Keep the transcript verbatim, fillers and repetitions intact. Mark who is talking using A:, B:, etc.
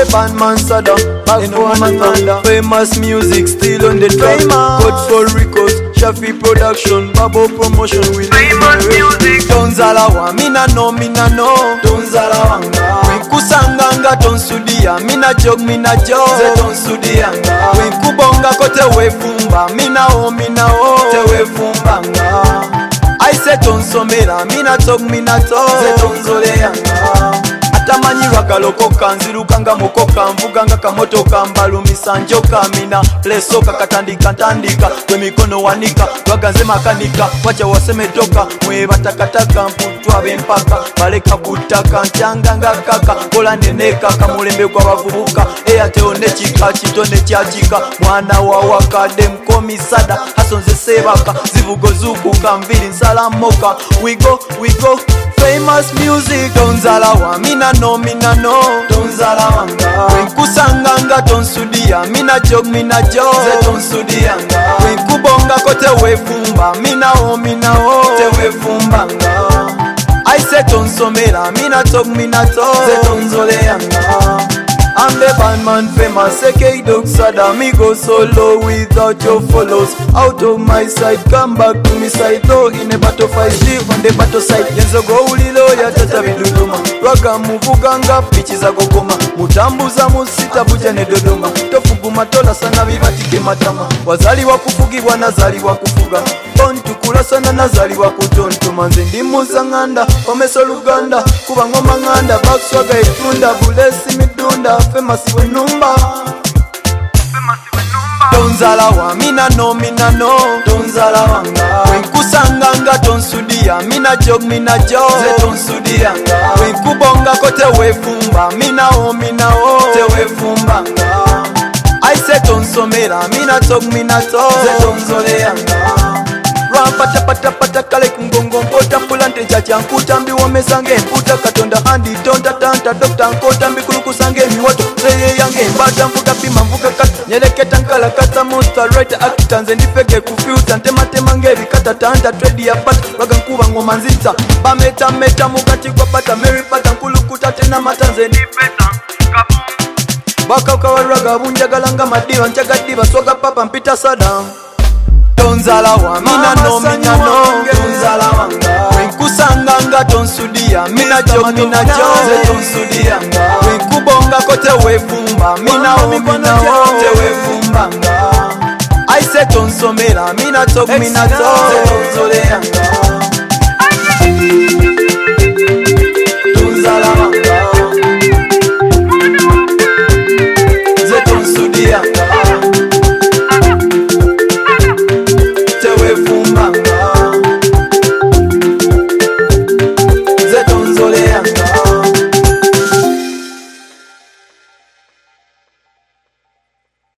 A: the bandman Sada, back for another. Famous music still on the track. God for Ricos, Shafi production, Babo promotion with famous music. Tonzalawa, mina no, mina no. Tonzalawanga, Winkusanganga, Tonsudia, mina jog, mina jog. Ze Tonsudianga, Winkubonga kote wefumba, mina o, mina o. Te wefumbanga. I say tonsomera, mina talk, mina talk. Ze tonzoleanga. Atamanyi rwagaloko kanzirukanga mokoka mvuganga kamotoka mbalumisa njoka mina lesoka katandika ntandika kwe mikono wanika rwaganze makanika wacha waseme toka mwe batakataka mputwa bempaka baleka butaka ntyanganga kaka kola neneka kamulembe kwa bavubuka eya teone chika chitone kyachika mwana wa wakade mkomi sada hasonze sebaka zivugo zuku kamvili nsala moka we go we go famous music. Tonzalawa, mina no, mina no. Tonzalawanga, Winkusanganga, Tonsudia, mina jog, mina jog. Ze Tonsudianga, Winkubonga kote wefumba, mina o, mina o. Te wefumbanga. I say tonsomera, mina talk, mina talk. Ze tonzoleanga. I'm the bandman famous, A K Dog Sada. Me go solo without your follows. Out of my sight, come back to me side. Though in a battle fight, live on the battle side. Yenzo go ulilo ya tata viduduma. Raga muvuganga, pichi za gogoma. Mutambuza musita buja ne dodoma. Tofuguma tola sana vivatike matama. Wazali wakufugi wanazali wakufuga. Bontu kula sana nazali wakutonto. Manze ndimu za nganda, omeso luganda. Kuba ngoma nganda, bakswaga etunda. Bulesi midunda. Famous we numba, Tonzalawa, mina no, mina no. Tonzalawanga, Winkusanganga, Tonsudia, mina jog, mina jog. Ze Tonsudianga, Winkubonga kote wefumba, mina o, mina o. Te wefumbanga. I say tonsomera, mina talk, mina talk. Ze tonzoleanga. Pata pata pata kale kungongo mpota pulante chacha nkuta mbi womesange mputa katonda handi tonta tanta dokta nkota mbi kulukusange miwoto seye yange mbata mvuka pima mvuka kata nyeleketa nkala kata monster right actor nze ndipege kufiuta ntema tema ngevi kata tanta trade ya pata waga nkuba ngoma nzita bameta meta mukati kwa pata meri pata nkulukuta tena mata nze ndipeta kabum baka ukawaraga bunjagalanga madiva nchagadiva soga papa mpita sadam. Tonzalawa, mina no, mina no. Tonzalawanga, Winkusanganga, Tonsudia, mina jog, mina jog. Ze Tonsudianga, Winkubonga kote wefumba, mina o, mina o. Te wefumbanga. I say tonsomera, mina talk, mina talk. Ze tonzoleanga.